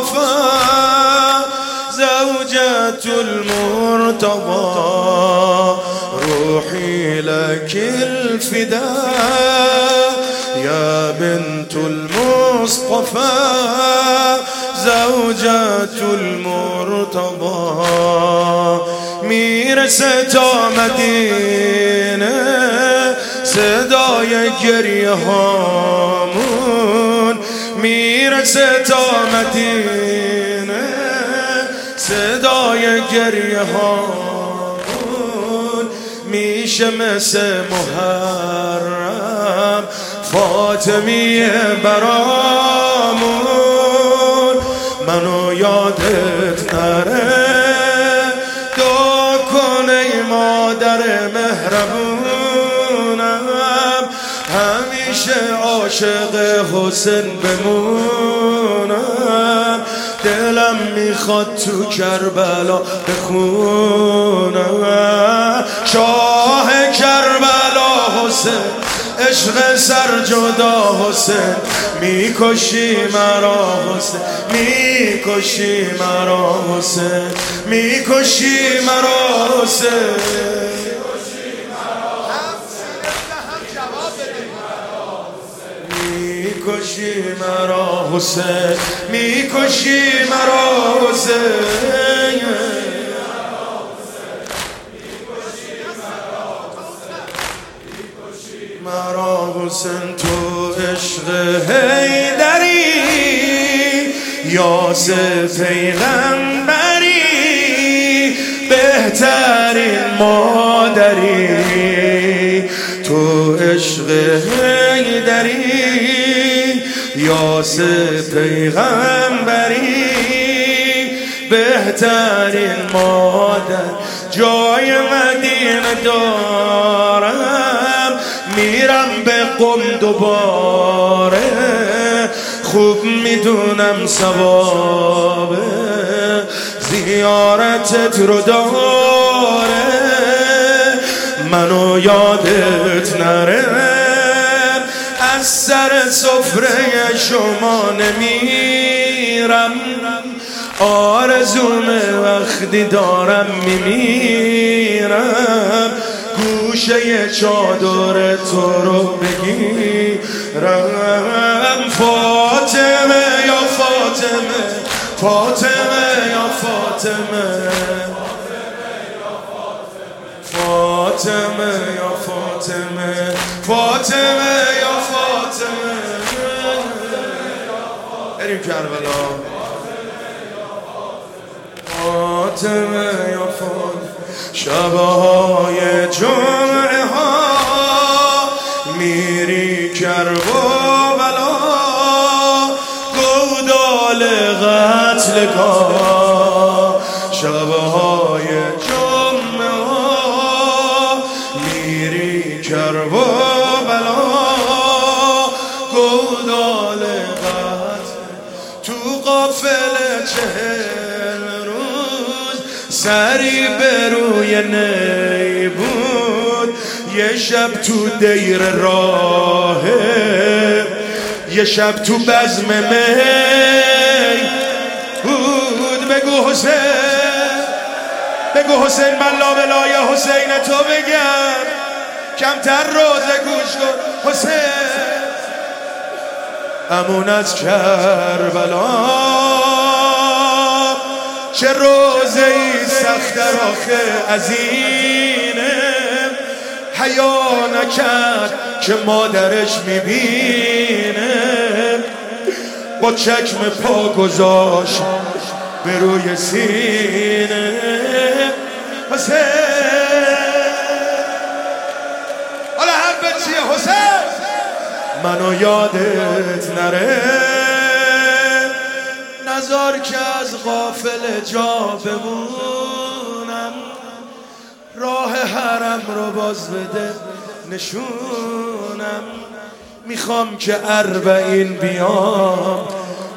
المصطفى زوجة المرتضى روحي لك الفداء يا بنت المصطفى زوجة المرتضى میرسه مدینه صدای گریه هامون میرسه مدینه صدای گریه هامون میشه مثل محرم فاطمیه برامون منو یادت نره دعا کن ای مادر مهربونم همیشه عاشق حسین بمونم دلم میخواد تو کربلا بخونم شاه کربلا حسین عشق سر جدا حسین میکشی مرا حسین میکشی مرا حسین میکشی مرا حسین میکشی مرا حسین میکشی مرا حسین مرا حسین تو عشق حیدری یاسر پیغمبری بهترین مادری تو عشق حیدری یاسر پیغمبری بهترین مادر جای مدینه دارم میرم به قم دوباره خوب میدونم ثواب زیارتت رو داره منو یادت نره از سر سفره شما نمیرم آرزومه وقتی دارم میمیرم گوشه چادر تو رو بگیرم فاطمه یا فاطمه فاطمه یا فاطمه فاطمه یا فاطمه فاطمه یا فاطمه بریم کربلا فاطمه یا فاطمه شبهای جمعه ها میری کربلا گودال قتلگاه شبهای جمعه ها میری کربلا گودال قتل تو قافله 40 روز سری به روی نی بود یه شب تو دیر راهه یه شب تو بزم می بود بگو حسین بگو حسین من لابلای حسین تو بگم کمتر روزه گوش کن حسین امون از کربلا چه روزه ای سخت آخه از اینه حیا نکرد که مادرش میبینه با چکم پا گذاشت به روی سینه حسین حالا حرفت چیه حسین منو یادت نره نذار که از غافل جا بمونم راه حرم رو باز بده نشونم میخوام که 40 بیام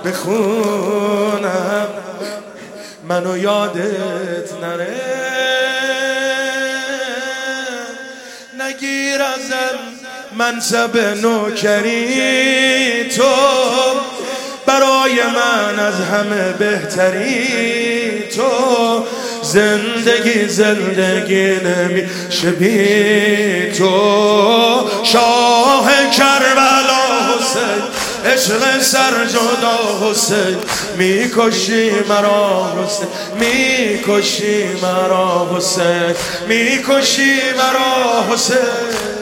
بخونم منو یادت نره نگیر ازم منصب نوکری تو برای من از همه بهتری تو. زندگی نمیشه بی تو. شاه کربلا حسین، عشق سر جدا حسین، میکشی مرا حسین، میکشی مرا حسین، میکشی مرا حسین.